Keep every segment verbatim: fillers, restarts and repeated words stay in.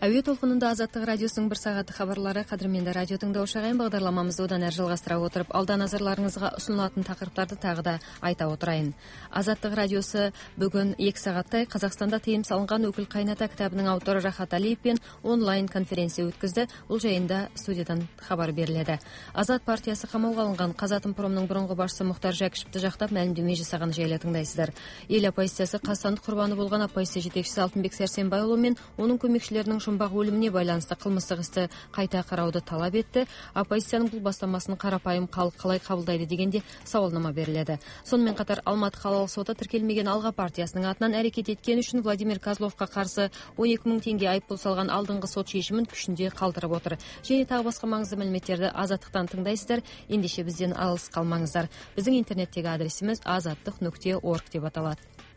Әуе толқынында Азаттық радиосының бір сағаты хабарлары. Қадірменді радио тыңдаушы ағайын, бағдарламамызды одан әрі жалғастыра отырып, алда назарларыңызға ұсынылатын тақырыптарды тағы да айта отырайын. Азаттық радиосы бүгін екі сағаттай Қазақстанда тыйым салынған өкіл қайната кітабының авторы Рахат Алиевпен онлайн конференция өткізді. Ол жайында студиядан хабар беріледі. Азат партиясы қамауға алынған Қазатомпромның бұрынғы басшысы Мұхтар Жәкішевті жақтап мәлімдеме жасаған жайлы тыңдайсыздар. Ел оппозициясы қазақстандық құрбаны болған оппозиция жетекшісі Алтынбек Сәрсенбайұлы мен оның көмекшілерінің жұмбақ өліміне байланысты қылмыстық істі қайта қарауды талап етті. Оппозицияның бұл бастамасын қарапайым халық қалай қабылдайды дегенде сауалнама беріледі. Сонымен қатар Алматы қалалық соты тіркелмеген Алға партиясының атынан әрекет еткен үшін Владимир Козловқа қарсы он екі мың теңге айыппұл салған алдыңғы сот шешімін күшінде қалдырып отыр. Және тағы басқа маңызды мәліметтерді Азаттықтан тыңдайсыздар. Ендеше бізден алыс қалмаңыздар. Біздің интернеттегі адресіміз азаттық нүкте орг деп аталады.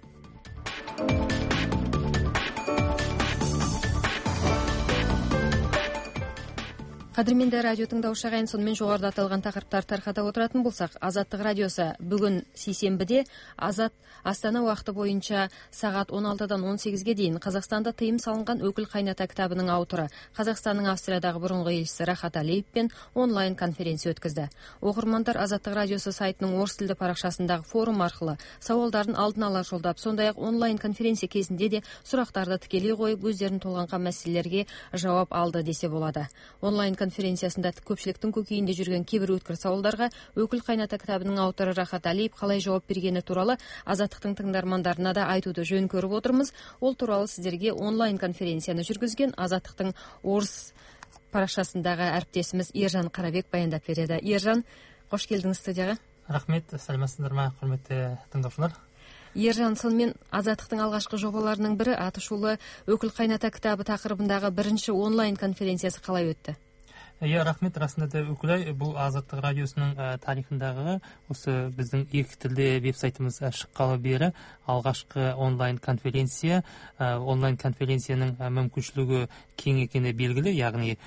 Қадірменді радио тыңдаушы ағайын, сонымен жоғарыда аталған тақырыптар тарқата отыратын болсақ, Азаттық радиосы бүгін сейсенбіде Азат Астана уақыты бойынша сағат он алтыдан он сегізге дейін Қазақстанда тыйым салынған өкіл қайната кітабының авторы, Қазақстанның Австриядағы бұрынғы елшісі Рахат Алиевпен онлайн конференция өткізді. Оқырмандар Азаттық радиосы сайтының орыс тілді парақшасындағы форум арқылы сауалдарын алдын ала жолдап, сондай-ақ онлайн конференция кезінде де сұрақтарды тікелей қойып, өздерін толғанған мәселелерге жауап алды десе болады. Онлайн конференциясында көпшіліктің көкейінде жүрген кейбір өткір сауалдарға өкіл қайната кітабының авторы Рахат Алиев қалай жауап бергені туралы Азаттықтың тыңдармандарына да айтуды жөн көріп отырмыз. Ол туралы сіздерге онлайн конференцияны жүргізген Азаттықтың орыс парақшасындағы әріптесіміз Ержан Қарабек баяндап береді. Ержан, қош келдіңіз студияға. Рахмет, сәлеметсіздер ме, құрметті тыңдаушылар. Ержан, сонымен Азаттықтың алғашқы жобаларының бірі атышулы өкіл қайната кітабы тақырыбындағы бірінші онлайн конференциясы қалай өтті? Иә, рахмет. Расында да өкілай, бұл Азаттық радиосының тарихындағы осы біздің екі тілде веб-сайтымыз шыққалы бері алғашқы онлайн конференция. Онлайн конференцияның мүмкіншілігі кең екені белгілі, яғни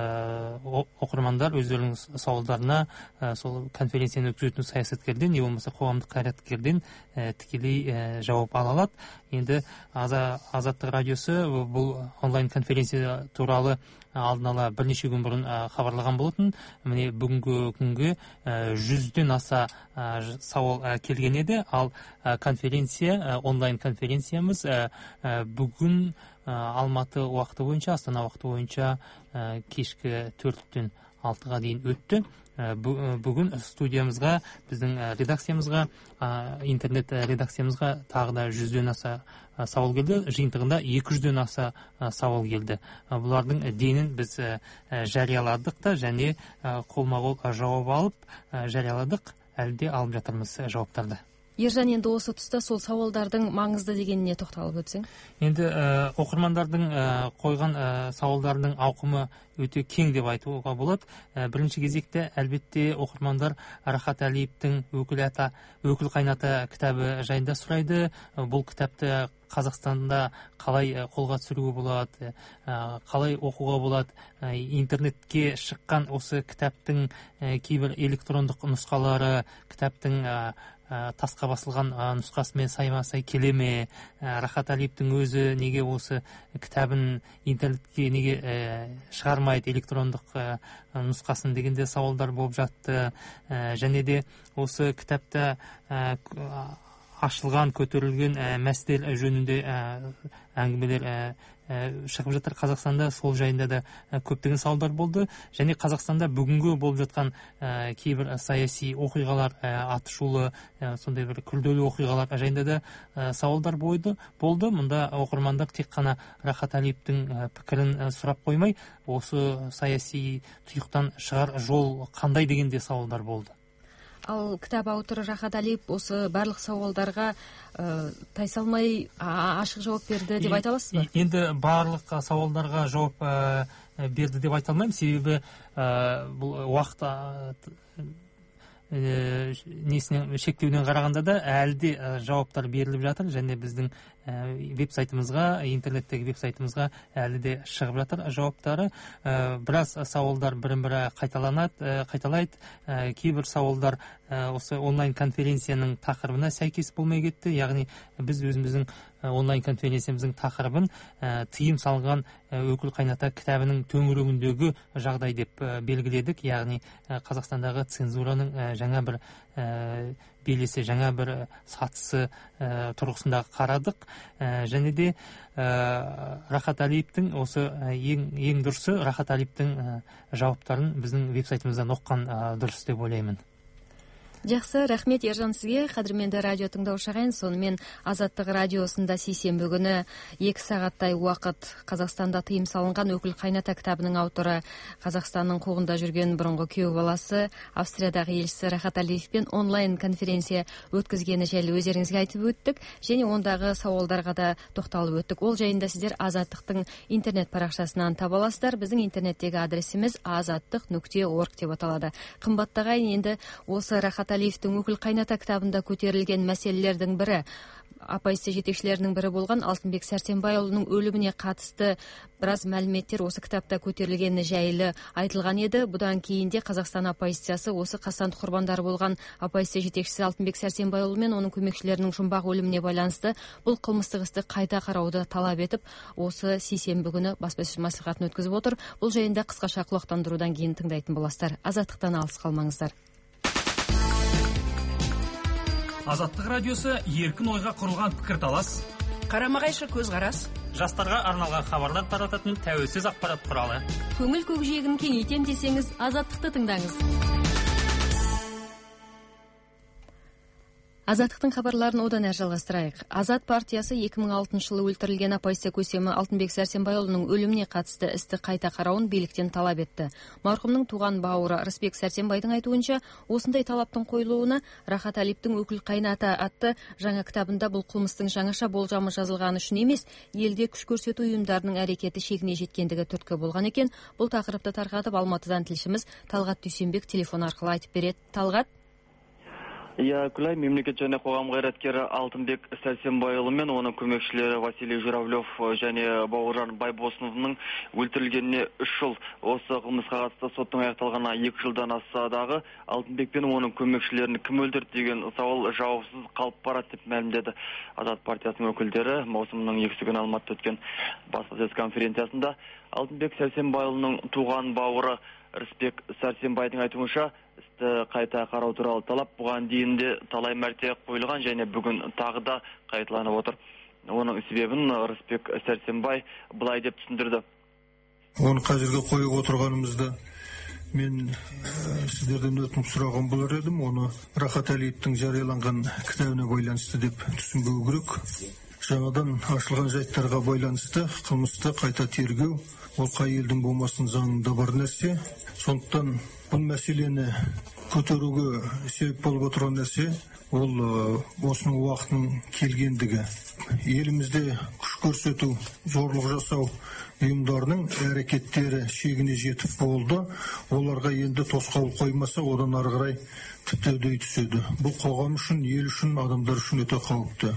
оқырмандар өздерінің сауалдарына сол конференцияны өткізетін саясаткерден, не болмаса қоғамдық қайраткерден тікелей жауап ала алады. Енді Азаттық радиосы бұл онлайн конференция туралы алдын ала бірнеше күн бұрын хабарлаған болатын. Міне бүгінгі күнге жүзден аса сауал келген еді, ал конференция, онлайн конференциямыз бүгін Алматы уақыты бойынша, Астана уақыты бойынша кешкі төрттен алтыға дейін өтті. Бүгін студиямызға, біздің редакциямызға, интернет редакциямызға тағы да жүзден аса сауал келді. Жиынтығында екі жүзден аса сауал келді. Бұлардың денін біз жарияладық та, және қолма-қол жауап алып жарияладық, әлде алып жатырмыз жауаптарды. Ержан, енді осы тұста сол сауалдардың маңызды дегеніне тоқталып өтсең? Енді оқырмандардың қойған сауалдарының ауқымы өте кең деп айтуға болады. Бірінші кезекте әлбетте оқырмандар Рахат Алиевтің өкіл қайната кітабы жайында сұрайды. Бұл кітапты Қазақстанда қалай қолға түсіруге болады, қалай оқуға болады, интернетке шыққан осы кітаптың кейбір электрондық нұсқалары, кітаптың тасқа басылған нұсқасымен сайма-сай келе ме, Рахат Алиевтің өзі неге осы кітабын интернетке неге шығармайды, электрондық нұсқасын дегенде сауалдар болып жатты. Және де осы кітапта ашылған, көтерілген мәселелер жөнінде әңгімелер шығып жатыр Қазақстанда. Сол жайында да көптеген сауалдар болды. Және Қазақстанда бүгінгі болып жатқан кейбір саяси оқиғалар, атышулы, сондай бір күрделі оқиғалар жайында да сауалдар болды. Мұнда оқырмандар тек қана Рахат Алиевтің пікірін сұрап қоймай, осы саяси тұйықтан шығар жол қандай дегенде сауалдар болды. Ал кітап авторы Рахат Алиев осы барлық сауалдарға тайсалмай ашық жауап берді деп айта аласыз ба? Енді барлық сауалдарға жауап берді деп айта алмаймын, себебі бұл уақыт несінен шектеуден қарағанда да әлде жауаптар беріліп жатыр, және біздің веб сайтымызға, интернеттегі веб сайтымызға әлі де шығып жатыр жауаптары. Біраз сауалдар бірін бірі қайталанады, қайталайды. Кейбір сауалдар осы онлайн конференцияның тақырыбына сәйкес болмай кетті. Яғни біз өзіміздің онлайн конференциямыздың тақырыбын тыйым салынған өкіл қайната кітабының төңірегіндегі жағдай деп белгіледік. Яғни Қазақстандағы цензураның жаңа бір белесі, жаңа бір сатысы тұрғысында қарадық. Және де Рахат Әлиевтің осы ең, ең дұрысы Рахат Әлиевтің жауаптарын біздің веб-сайтымыздан оққан дұрыс деп ойлаймын. Жақсы, рахмет Ержан сізге. Қадірменді радио тыңдаушы ағайын, сонымен Азаттық радиосында сейсенбі күні екі сағаттай уақыт Қазақстанда тыйым салынған өкіл қайната кітабының авторы, Қазақстанның қуғында жүрген бұрынғы күйеу баласы, Австриядағы елшісі Рахат Әлиевпен онлайн конференция өткізгені жайлы өздеріңізге айтып өттік, және ондағы сауалдарға да тоқталып өттік. Ол жайында сіздер Азаттықтың интернет парақшасынан таба аласыздар. Біздің интернеттегі адресіміз азаттық нүкте орг деп аталады. Қымбатты ағайын, енді осы Рахат Әлиевтің өкіл қайната кітабында көтерілген мәселелердің бірі, оппозиция жетекшілерінің бірі болған Алтынбек Сәрсенбайұлының өліміне қатысты біраз мәліметтер осы кітапта көтерілгені жайлы айтылған еді. Бұдан кейін де Қазақстан оппозициясы осы қасиетті құрбандары болған оппозиция жетекшісі Алтынбек Сәрсенбайұлы мен оның көмекшілерінің жұмбақ өліміне байланысты бұл қылмыстық істі қайта қарауды талап етіп, осы сейсенбі күні баспасөз мәслихатын өткізіп отыр. Бұл жайында қысқаша құлақтандырудан кейін тыңдайтын боласыздар. Азаттықтан алыс қалмаңыздар. Азаттық радиосы еркін ойға құрылған пікірталас, қарама-қайшы көзқарас, жастарға арналған хабарлар тарататын тәуелсіз ақпарат құралы. Көңіл көкжиегін кеңейтем десеңіз, Азаттықты тыңдаңыз. Азаттықтың хабарларын одан әрі жалғастырайық. Азат партиясы екі мың алтыншы жылы өлтірілген оппозиция көсемі Алтынбек Сәрсенбайұлының өліміне қатысты істі қайта қарауын биліктен талап етті. Марқұмның туған бауыры Рысбек Сәрсенбайдың айтуынша, осындай талаптың қойылуына Рахат Әлиевтің өкіл қайната атты жаңа кітабында бұл қылмыстың жаңаша болжамы жазылғаны үшін емес, елде күш көрсету ұйымдарының әрекеті шегіне жеткендігі түрткі болған екен. Бұл тақырыпты тарқатып Алматыдан тілшіміз Талғат Дүйсенбек телефон арқылы айтып береді. Талғат? Я Күлай, мемлекет және қоғам қайраткері Алтынбек Сәрсенбайұлы мен оның көмекшілері Василий Журавлев және Бауыржан Байбосыновның өлтірілгеніне үш жыл. Осы қылмысқа қатысты соттың аяқталғанына екі жылдан асса дағы Алтынбек пен оның көмекшілерін кім өлтірді деген сауал жауапсыз қалып барады деп мәлімдеді. Азат партиясының өкілдері маусымның екісі күні Алматыда өткен баспасөз конференциясында Алтынбек Сәрсенбайұлының туған бауыры Рысбек Сәрсенбайдың айтуынша істі қайта қарау туралы талап бұған дейін де талай мәрте қойылған және бүгін тағы да қайталанып отыр. Оның себебін Рысбек Сәрсенбай былай деп түсіндірді. Оны қазірге қойып отырғанымызда мен сіздерден өтініп сұраған болар едім. Оны Рахат Әлиевтің жарияланған кітабына байланысты деп түсінбеу керек. Жаңадан ашылған жайттарға байланысты қылмысты қайта тергеу, ол қай елдің болмасын заңында бар нәрсе. Сондықтан бұл мәселені көтеруге себеп болып отырған нәрсе, ол осының уақытының келгендігі. Елімізде күш көрсету, зорлық жасау ұйымдарының әрекеттері шегіне жетіп болды. Оларға енді тосқауыл қоймаса, одан ары қарай тіпті үдей түседі. Бұл қоғам үшін, ел үшін, адамдар үшін өте қауіпті.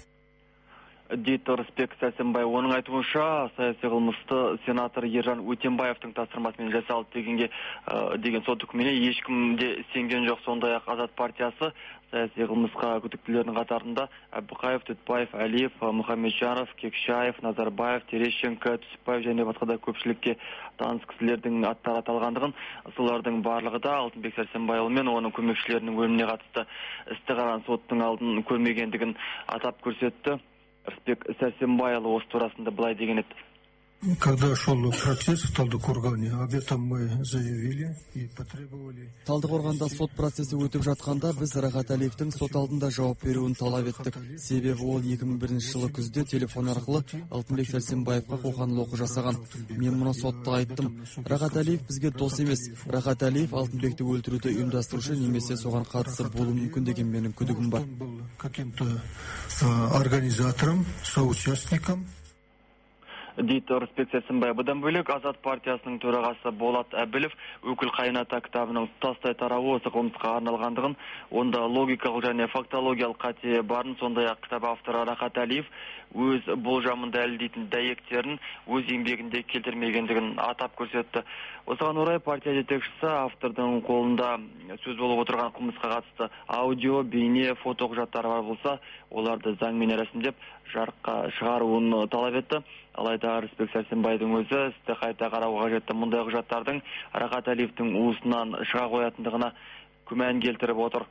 Дейді Рысбек Сәрсенбай. Оның айтуынша саяси қылмысты сенатор Ержан Өтембаевтың тапсырмасымен жасалды дегенге деген сот үкіміне ешкім де сенген жоқ. Сондай-ақ Азат партиясы саяси қылмысқа күдіктілердің қатарында Әбдіқайып, Түтбаев, Әлиев, Мұхамеджанов, Кекшаев, Назарбаев, Терещенко, Түсіпбаев және басқа да көпшілікке таныс кісілердің аттары аталғандығын, солардың барлығы да Алтынбек Сәрсенбайұлы мен оның көмекшілерінің өліміне қатысты істі қараған соттың алдын көрмегендігін атап көрсетті. Рысбек Сәрсенбайұлы осы турасында былай деген еді. Когда шел процесс в Талдыкоргане, об этом мы заявили и потребовали. Талдықорғанда сот процесі өтіп жатқанда біз Рахат Әлиевтің сот алдында жауап беруін талап еттік. Себебі ол екі мың бірінші жылы күзде телефон арқылы Алтынбек Сәрсенбаевқа қоқан-лоққы жасаған. Мен мұны сотта айттым. Рахат Әлиев бізге дос емес. Рахат Әлиев Алтынбекті өлтіруді ұйымдастырушы немесе соған қатысы болуы мүмкін деген менің күдігім бар. Каким-то организатором, соучастником. дейді Рысбек Сәрсенбай. Бұдан бөлек Азат партиясының төрағасы Болат Әбілов өкіл қайын ата кітабының тұтастай тарауы осы қылмысқа арналғандығын, онда логикалық және фактологиялық қате барын, сондай-ақ кітап авторы Рахат Әлиев өз болжамын дәлелдейтін дәйектерін өз еңбегінде келтірмегендігін атап көрсетті. Осыған орай партия жетекшісі автордың қолында сөз болып отырған қылмысқа қатысты аудио, бейне, фото құжаттары бар болса, оларды заңмен рәсімдеп жарыққа шығаруын талап етті. Алайда Рысбек Сәрсенбайдың өзі істі қайта қарауға қажетті мұндай құжаттардың Рахат Әлиевтің уысынан шыға қоятындығына күмән келтіріп отыр.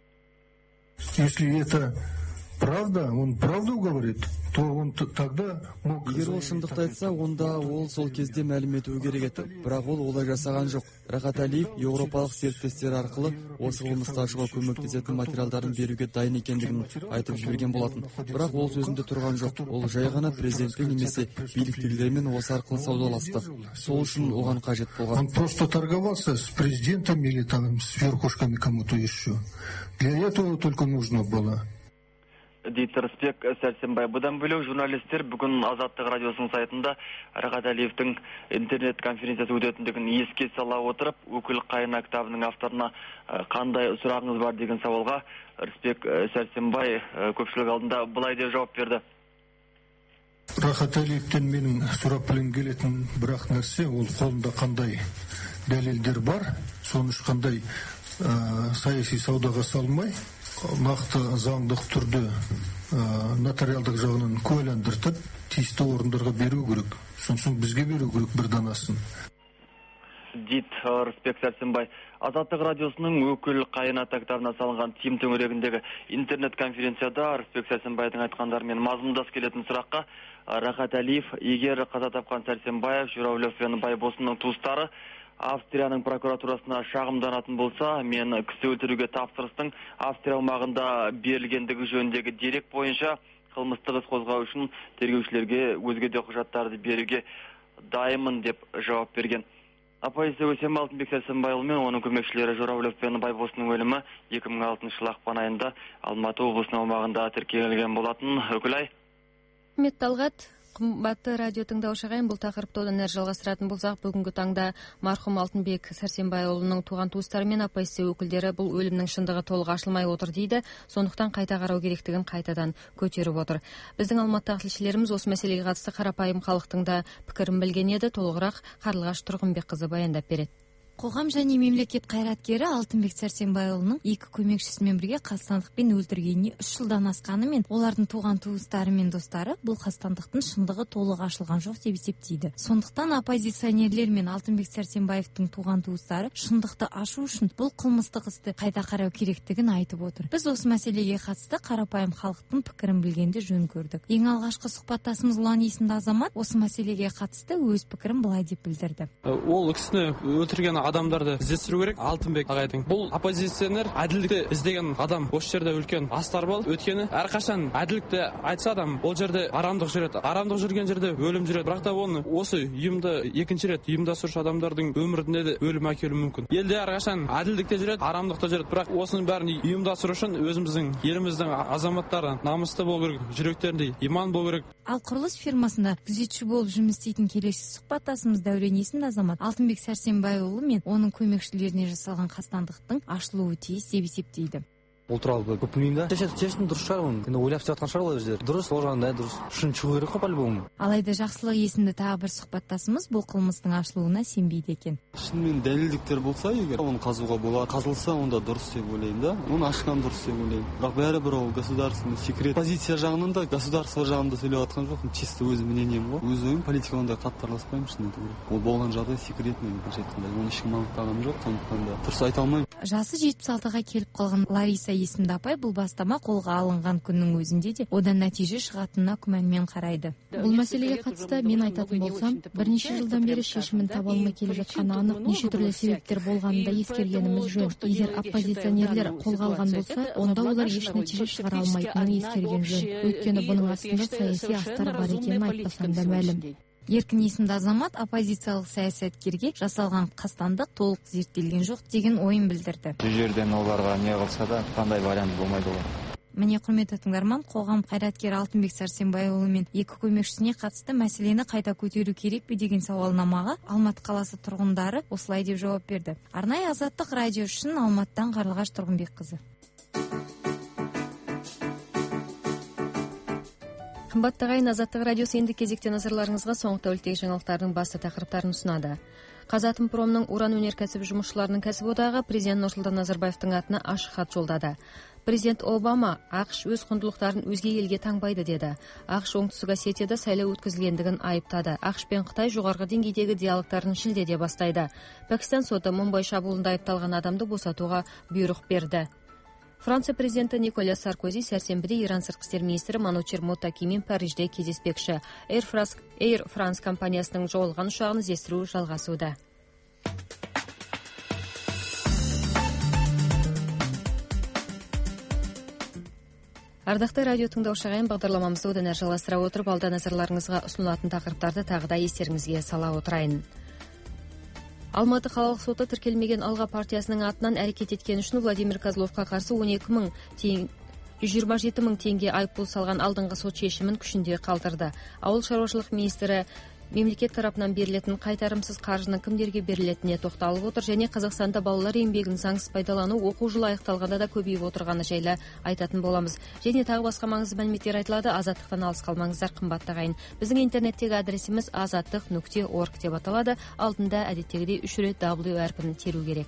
Если это правда, он правду говорит, то он тогда мог... Егер ол шындықты айтса, онда ол сол кезде мәлім етуі керек еді. Бірақ ол олай жасаған жоқ. Рахат Әлиев еуропалық серіктестер арқылы осы қылмысты ашуға көмектесетін материалдарын беруге дайын екендігін айтып жіберген болатын. Бірақ ол сөзінде тұрған жоқ. Ол жай ғана президентпен немесе биліктегілермен осы арқылы саудаласты. Сол үшін оған қажет болған. Он просто торговался с президентом или там с верхушками кому-то еще. Для этого только нужно было. Дейді Рысбек Сәрсенбай. Бұдан бөлек журналистер бүгін Азаттық радиосының сайтында Рахат Әлиевтің интернет конференциясы өтетіндігін еске сала отырып, өкіл қайын кітабының авторына қандай сұрағыңыз бар деген сауалға Рысбек Сәрсенбай көпшілік алдында былай деп жауап берді. Рахат Әлиевтен менің сұрап білгім келетін бірақ нәрсе, ол қолында қандай дәлелдер бар, соны ешқандай саяси саудаға салмай, нақты заңдық түрде нотариалдық жағынан куәландыртып, тиісті орындарға беру керек. Сосын бізге беру керек бір данасын. Дейді Рысбек Сәрсенбай. Азаттық радиосының өкіл қайын ата кітабына салынған тим төңірегіндегі интернет конференцияда Рысбек Сәрсенбайдың айтқандарымен мазмұндас келетін сұраққа Рахат Әлиев, егер қаза тапқан Сәрсенбаев, Журавлев пен Байбосынның туыстары Австрияның прокуратурасына шағымданатын болса, мен кісі өлтіруге тапсырыстың Австрия аумағында берілгендігі жөніндегі дерек бойынша қылмыстық іс қозғау үшін тергеушілерге өзге де құжаттарды беруге дайынмын деп жауап берген. Оппозиция өсемі Алтынбек Сәрсенбайұлы мен оның көмекшілері Журавлев пен Байбосының өлімі екі мың алтыншы жыл ақпан айында Алматы облысының аумағында тіркелген болатын. Өкілай. Мет Талғат. Қымбатты радио тыңдаушы ағайын, бұл тақырыпты одан әрі жалғастыратын болсақ, бүгінгі таңда марқұм Алтынбек Сәрсенбайұлының туған туыстары мен оппозиция өкілдері бұл өлімнің шындығы толық ашылмай отыр дейді, сондықтан қайта қарау керектігін қайтадан көтеріп отыр. Біздің Алматыдағы тілшілеріміз осы мәселеге қатысты қарапайым халықтың да пікірін білген еді, толығырақ Қарлығаш Тұрғынбекқызы баяндап береді. Қоғам және мемлекет қайраткері Алтынбек Сәрсенбайұлының екі көмекшісімен бірге қастандықпен өлтіргеніне үш жылдан асқанымен, олардың туған туыстары мен достары бұл қастандықтың шындығы толық ашылған жоқ деп есептейді. Сондықтан оппозиционерлер мен Алтынбек Сәрсенбаевтың туған туыстары шындықты ашу үшін бұл қылмыстық істі қайта қарау керектігін айтып отыр. Біз осы мәселеге қатысты қарапайым халықтың пікірін білгенде жөн көрдік. Ең алғашқы сұхбаттасымыз Ұлан есімді азамат осы мәселеге қатысты өз пікірін былай деп білдірді. Ол кісіні өлтірген адамдарды іздестіру керек. Алтынбек ағайдың бұл оппозиционер әділдікті іздеген адам осы жерде үлкен астар бол. Өйткені әрқашан әділдікті айтса адам ол жерде арамдық жүреді. Арамдық жүрген жерде өлім жүреді. Бірақ та оны осы ұйымды екінші рет ұйымдастырушы адамдардың өміріне де өлім әкелуі мүмкін. Елде әрқашан әділдікте жүреді, арамдықта жүреді. Бірақ осының бәрін ұйымдастыру үшін өзіміздің еліміздің азаматтары намысты болу керек, жүректерінде иман болу керек. Ал құрылыс фирмасында күзетші болып жұмыс істейтін келесі сұхбаттасымыз Дәурен есімді азамат Алтынбек Сәрсенбайұлы мен оның көмекшілеріне жасалған қастандықтың ашылуы тиіс деп есептейді. Ол туралы көп білмеймін да. Шешім дұрыс шығар, оны енді ойлап жатқан шығар ол өздері. Дұрыс болғанда дұрыс. Шын шығу керек қой по-любому. Алайда Жақсылық есімді тағы бір сұхбаттасымыз бұл қылмыстың ашылуына сенбейді екен. Шынымен дәлелдіктер болса, егер оны қазуға болады, қазылса, онда дұрыс деп ойлаймын да. Оны ашқан дұрыс деп ойлаймын. Бірақ бәрібір ол государственный секрет. Позиция жағынан да, государство жағында сөйлеп жатқан жоқпын. Чисто өз мнением ғой. Өз ойым политика онда қатты араласпаймын шын айту. Ол болған жағдай секретный деп айтқандай. Оны ешкім анықтаған жоқ, сондықтан да дұрыс айта алмаймын. Жасы жетпіс алтыға келіп қалған Лариса есімді апай бұл бастама қолға алынған күннің өзінде де одан нәтиже шығатынына күмәнмен қарайды. Бұл мәселеге қатысты мен айтатын болсам, бірнеше жылдан бері шешімін таба алмай келе жатқаны анық, неше түрлі себептер болғанын да ескергеніміз жөн. Егер оппозиционерлер қолға алған болса, онда олар еш нәтиже шығара алмайтынын ескерген жөн. Өйткені бұның астында саяси астар бар екенін айтпасам да мәлім. Еркін есімді азамат оппозициялық саясаткерге жасалған қастандық толық зерттелген жоқ деген ойын білдірді. Бұл жерден оларға не қылса да қандай вариант болмайды олар. Міне, құрметті тыңдарман, қоғам қайраткері Алтынбек Сәрсенбайұлы мен екі көмекшісіне қатысты мәселені қайта көтеру керек пе деген сауалнамаға Алматы қаласы тұрғындары осылай деп жауап берді. Арнайы Азаттық радио үшін Алматыдан Қарлығаш Тұрғынбекқызы. Қымбатты ағайын, Азаттық радиосы енді кезекте назарларыңызға соңғы тәуліктегі жаңалықтардың басты тақырыптарын ұсынады. Қазатомпромның уран өнеркәсібі жұмысшыларының кәсіподағы президент Нұрсұлтан Назарбаевтың атына ашық хат жолдады. Президент Обама ақш өз құндылықтарын өзге елге таңбайды деді. ақш Оңтүстік Осетияда сайлау өткізілгендігін айыптады. ақш пен Қытай жоғарғы деңгейдегі диалогтарын шілдеде бастайды. Пәкістан соты Мумбай шабуылында айыпталған адамды босатуға бұйрық берді. Франция президенті Николя Саркози сәрсенбіде Иран сыртқы істер министрі Манучер Мотакимен Парижде кездеспекші. Air France компаниясының жоғалған ұшағын іздестіру жалғасуда. Ардақты радио тыңдаушы ағайын, бағдарламамызды одан әрі жалғастыра отырып, алда назарларыңызға ұсынылатын тақырыптарды тағы да естеріңізге сала отырайын. Алматы қалалық соты тіркелмеген Алға партиясының атынан әрекет еткен үшін Владимир Козловқа қарсы он екі мың жүз жиырма жеті мың теңге айыппұл салған алдыңғы сот шешімін күшінде қалдырды. Ауыл шаруашылық министрі мемлекет тарапынан берілетін қайтарымсыз қаржының кімдерге берілетініне тоқталып отыр және Қазақстанда балалар еңбегін заңсыз пайдалану оқу жылы аяқталғанда да көбейіп отырғаны жайлы айтатын боламыз. Және тағы басқа маңызды мәліметтер айтылады. Азаттықтан алыс қалмаңыздар, қымбатты ағайын. Біздің интернеттегі адресіміз азаттық нүкте орг деп аталады. Алдында әдеттегідей үш рет W әрпін теру керек.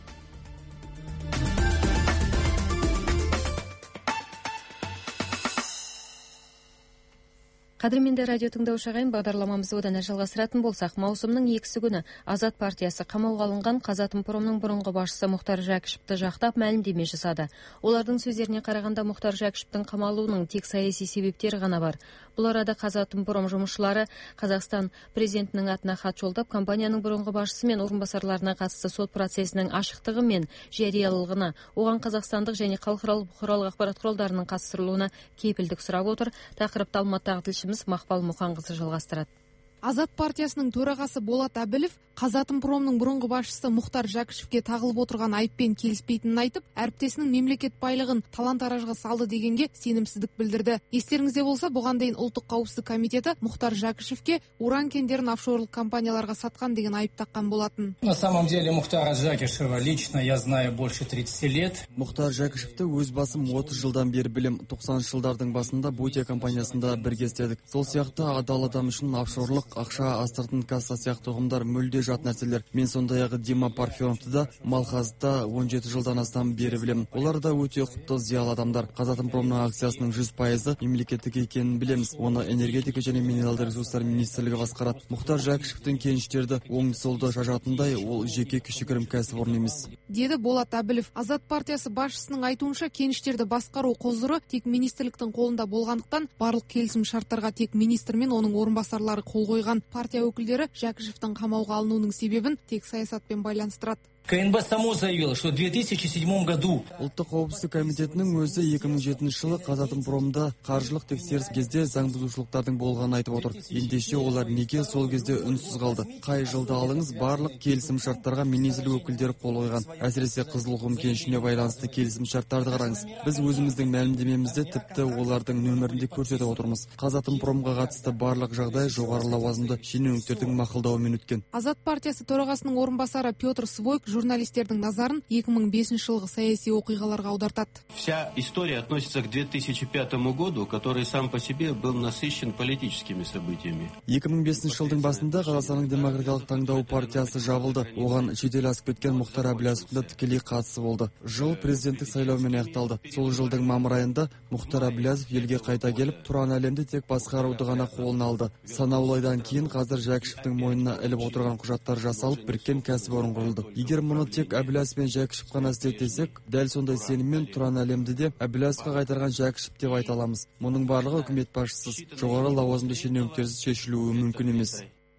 Қадірменді радио тыңдаушы ағайын, бағдарламамызды одан әрі жалғастыратын болсақ, маусымның екісі күні Азат партиясы қамауға алынған Қазатомпромның бұрынғы басшысы Мұхтар Жәкішевті жақтап мәлімдеме жасады. Олардың сөздеріне қарағанда Мұхтар Жәкішевтің қамалуының тек саяси себептері ғана бар. Бұл арада Қазатомпром жұмысшылары Қазақстан президентінің атына хат жолдап, компанияның бұрынғы басшысы мен орынбасарларына қатысты сот процесінің ашықтығы мен жариялылығына, оған қазақстандық және халықаралық бұқаралық ақпарат құралдарының қатыстырылуына кепілдік сұрап отыр. Тақырыпты Алматыдағы тілшіміз Мақпал Мұханқызы жалғастырады. Азат партиясының төрағасы Болат Әбілов Қазатомпромның бұрынғы басшысы Мұхтар Жәкішевке тағылып отырған айыппен келіспейтінін айтып, әріптесінің мемлекет байлығын талан-таражға салды дегенге сенімсіздік білдірді. Естеріңізде болса, бұған дейін Ұлттық қауіпсіздік комитеті Мұхтар Жәкішевке уран кендерін офшорлық компанияларға сатқан деген айып таққан болатын. На самом деле Мұхтара Жәкішева лично я знаю больше тридцати лет. Мұхтар Жәкішевті өз басым отыз жылдан бері білем. тоқсаныншы жылдардың басында Бутия компаниясында бірге істедік. Сол сияқты адал адам үшін офшорлық ақша астыртын касса сияқты ұғымдар мүлде жат нәрселер. Мен сондай-ақ Дима Парфеновты да Малхазда он жеті жылдан астам бері білем. Олар да өте құпты зиялы адамдар. Қазатомпромның акциясының жүз пайызы мемлекеттік екенін білеміз. Оны энергетика және минералды ресурстар министрлігі басқарады. Мұхтар Жәкішевтің кеніштерді оңды-солды шашатындай ол жеке кішігірім кәсіпорын емес, деді Болат Әбілов. Азат партиясы басшысының айтуынша, кеніштерді басқару құзыры тек министрліктің қолында болғандықтан, барлық келісім шарттарға тек министр мен оның орынбасарлары қол қойған. Партия өкілдері Жәкішевтің қамауға алынуының себебін тек саясатпен байланыстырады. КНБ само заявило, что в две тысячи седьмом году Ұлттық қауіпсіздік комитетінің өзі екі мың жетінші жылы Қазатомпромда қаржылық тексеріс кезде заң бұзушылықтардың болғанын айтып отыр. Ендеше олар неге сол кезде үнсіз қалды? Қай жылды алыңыз, барлық келісім шарттарға министрлік өкілдері қол қойған. Әсіресе Қызылқұм кенішіне байланысты келісім шарттарды қараңыз. Біз өзіміздің мәлімдемемізде тіпті олардың нөмірінде көрсетіп отырмыз. Қазатомпромға қатысты барлық жағдай жоғары лауазымды шенеуніктердің мақұлдауымен өткен. Азат партиясы төрағасының орынбасары Петр Свойк журналистердің назарын екі мың бесінші жылғы саяси оқиғаларға аудартады. Вся история относится к две тысячи пятому году, который сам по себе был насыщен политическими событиями. екі мың бесінші жылдың басында Қазақстанның демократиялық таңдау партиясы жабылды. Оған шетел асып кеткен Мұхтар Әбіләсовтың да тікелей қатысы болды. Жыл президенттік сайлаумен аяқталды. Сол жылдың мамыр айында Мұхтар Әбіләсов елге қайта келіп, тұран әлемді тек басқаруды ғана қолына алды. Санаулы айдан кейін қазір Жәкішевтің мойнына іліп отырған құжаттар жасалып, біріккен кәсіпорын құрылды. Егер мұны тек Әбіләсов пен Жәкішев қана істетсек, дәл сондай сеніммен тұран әлемді де Әбіләсовқа қайтарған Жәкішев деп айта аламыз. Мұның барлығы үкімет басшысыз, жоғары лауазымды шенеуніктерсіз шешілуі мүмкін емес.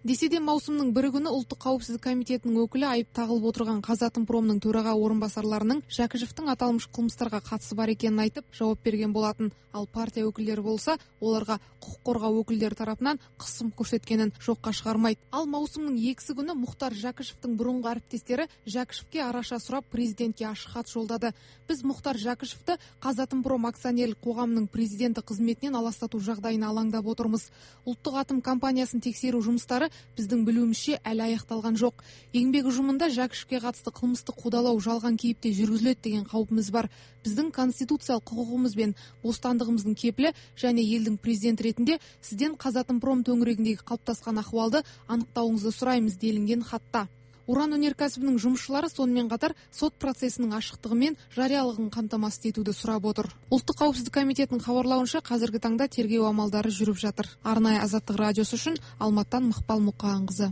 Десе де маусымның бірі күні ұлттық қауіпсіздік комитетінің өкілі айып тағылып отырған Қазатомпромның төраға орынбасарларының Жәкішевтің аталмыш қылмыстарға қатысы бар екенін айтып жауап берген болатын. Ал партия өкілдері болса, оларға құқық қорғау өкілдері тарапынан қысым көрсеткенін жоққа шығармайды. Ал маусымның екісі күні Мұхтар Жәкішевтің бұрынғы әріптестері Жәкішевке араша сұрап президентке ашық хат жолдады. Біз Мұхтар Жәкішевті Қазатомпром акционерлік қоғамының президенті қызметінен аластату жағдайына алаңдап отырмыз. Ұлттық атом компаниясын тексеру жұмыстары біздің білуімізше әлі аяқталған жоқ. Еңбек ұжымында Жәкішевке қатысты қылмыстық қудалау жалған кейіпте жүргізіледі деген қаупіміз бар. Біздің конституциялық құқығымыз бен бостандығымыздың кепілі және елдің президенті ретінде сізден Қазатомпром төңірегіндегі қалыптасқан ахуалды анықтауыңызды сұраймыз делінген хатта. Уран өнеркәсібінің жұмысшылары сонымен қатар сот процесінің ашықтығы мен жариялығын қамтамасыз етуді сұрап отыр. Ұлттық қауіпсіздік комитетінің хабарлауынша қазіргі таңда тергеу амалдары жүріп жатыр. Арнайы Азаттық радиосы үшін Алматтан Мақпал Мұқағанқызы.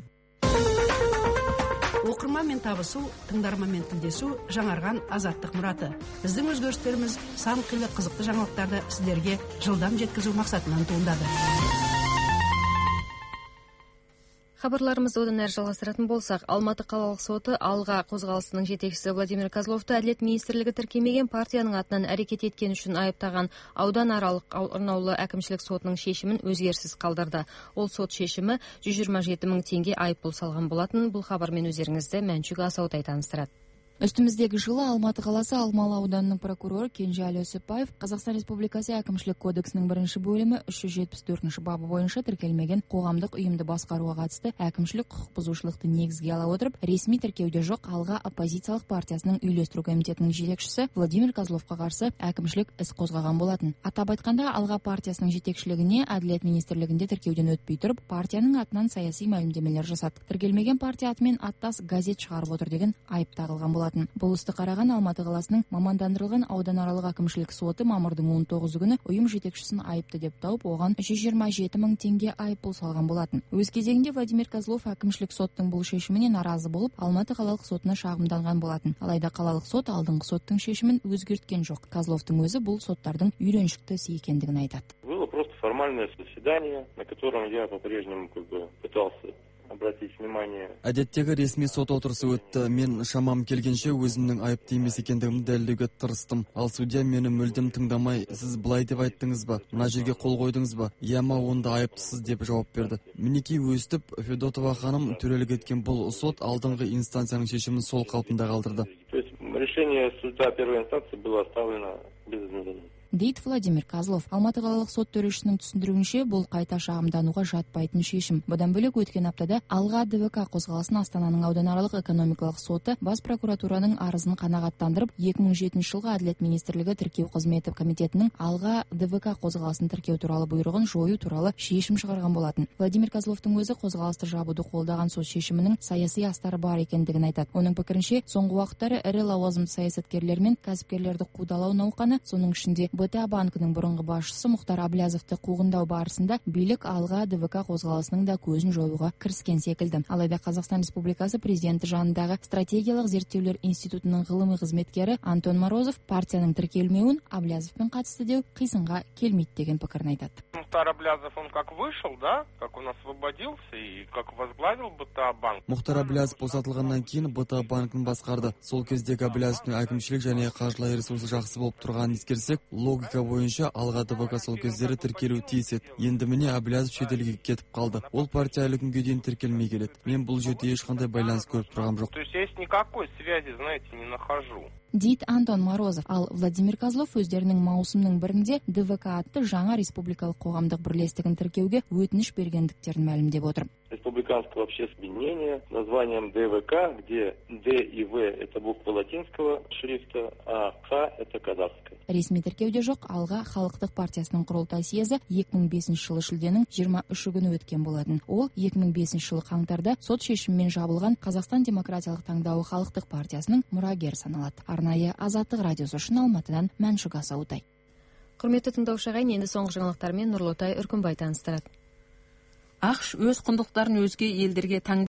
Оқырманмен табысу, тыңдарманмен тілдесу жаңарған Азаттық мұраты. Біздің өзгерістеріміз сан қилы қызықты жаңалықтарды сіздерге жылдам жеткізу мақсатынан туындады. Хабарларымызды одан әрі жалғастыратын болсақ, Алматы қалалық соты Алға қозғалысының жетекшісі Владимир Козловты әділет министрлігі тіркемеген партияның атынан әрекет еткен үшін айыптаған аудан аралық арнаулы әкімшілік сотының шешімін өзгеріссіз қалдырды. Ол сот шешімі жүз жиырма жеті мың теңге айыппұл салған болатын. Бұл хабармен өздеріңізді Мәншүк Асаутай таныстырады. Үстіміздегі жылы Алматы қаласы Алмалы ауданының прокуроры Кенжеәлі Өсіпбаев Қазақстан Республикасы әкімшілік кодексінің бірінші бөлімі үш жүз жетпіс төртінші бабы бойынша тіркелмеген қоғамдық ұйымды басқаруға қатысты әкімшілік құқық бұзушылықты негізге ала отырып, ресми тіркеуде жоқ Алға оппозициялық партиясының үйлестіру комитетінің жетекшісі Владимир Козловқа қарсы әкімшілік іс қозғаған болатын. Атап айтқанда, Алға партиясының жетекшілігіне әділет министрлігінде тіркеуден өтпей тұрып, партияның атынан саяси мәлімдемелер жасады. Тіркелмеген партия атымен аттас газет шығарып отыр деген айып тағылған болатын. Бұл істі қараған Алматы қаласының мамандандырылған ауданаралық әкімшілік соты мамырдың он тоғызы күні ұйым жетекшісін айыпты деп тауып, оған жүз жиырма жеті мың теңге айыппұл салған болатын. Өз кезегінде Владимир Козлов әкімшілік соттың бұл шешіміне наразы болып, Алматы қалалық сотына шағымданған болатын. Алайда қалалық сот алдыңғы соттың шешімін өзгерткен жоқ. Козловтың өзі бұл соттардың үйреншікті ісі екендігін айтады. Было просто формальное заседание, на котором я по-прежнему как бы пытался обратить внимание. Әдеттегі ресми сот отырысы өтті. Мен шамам келгенше өзімнің айыпты емес екендігімді дәлелдеуге тырыстым. Ал судья мені мүлдем тыңдамай, сіз былай деп айттыңыз ба, мына жерге қол қойдыңыз ба, яма онда айыптысыз деп жауап берді. Мінекей өстіп, Федотова ханым төрелік еткен бұл сот алдыңғы инстанцияның шешімін сол қалпында қалдырды. То есть решение суда первой инстанции было оставлено без изменений. Дейді Владимир Козлов. Алматы қалалық сот төрешісінің түсіндіруінше, бұл қайта шағымдануға жатпайтын шешім. Бұдан бөлек өткен аптада Алға ДВК қозғалысын Астананың ауданаралық экономикалық соты бас прокуратураның арызын қанағаттандырып, екі мың жетінші жылғы әділет министрлігі тіркеу қызметі комитетінің Алға ДВК қозғалысын тіркеу туралы бұйрығын жою туралы шешім шығарған болатын. Владимир Козловтың өзі қозғалысты жабуды қолдаған сот шешімінің саяси астары бар екендігін айтады. Оның пікірінше, соңғы уақыттары ірі лауазымды саясаткерлер мен кәсіпкерлерді қудалау науқаны, соның ішінде БТА банкінің бұрынғы басшысы Мұхтар Аблязовты қуғындау барысында билік Алға ДВК қозғалысының да көзін жоюға кіріскен секілді. Алайда Қазақстан Республикасы президенті жанындағы стратегиялық зерттеулер институтының ғылыми қызметкері Антон Морозов партияның тіркелмеуін Аблязовпен қатысты деу қисынға келмейді деген пікірін айтады. Мұхтар Аблязов, он как вышел, да, как он освободился и как возглавил БТА банк. Мұхтар Аблязов босатылғаннан кейін БТА банкін басқарды. Сол кездегі Аблязовтың әкімшілік және қаржылай ресурсы жақсы болып тұрғанын ескерсек, логика бойынша Алға ДВК сол кездері тіркелу тиіс еді. Енді міне Аблязов шетелге кетіп қалды. Ол партия әлі күнге дейін тіркелмей келеді. Мен бұл жерде ешқандай байланыс көріп тұрғам жоқ. То есть я никакой связи, знаете, не нахожу. Дейді Антон Морозов. Ал Владимир Козлов өздерінің маусымның бірінде ДВК атты жаңа республикалық қоғамдық бірлестігін тіркеуге өтініш бергендіктерін мәлімдеп отыр. Республиканского общественного объединения названием ДВК, где Д и В это буквы латинского шрифта, а К это казахская. Ресми тіркеуде жоқ Алға халықтық партиясының құрылтай съезі екі мың бесінші жылы шілденің жиырма үші күні өткен болатын. Ол екі мың бесінші жылы қаңтарда сот шешімімен жабылған Қазақстан демократиялық таңдауы халықтық партиясының мұрагері саналады. Арнайы Азаттық радиосы үшін Алматыдан Мәншүк Асаутай. Құрметті тыңдаушы ағайын, енді соңғы жаңалықтармен Нұрлытай Үркімбай таныстырады. ақш өз құндылықтарын өзге елдерге таң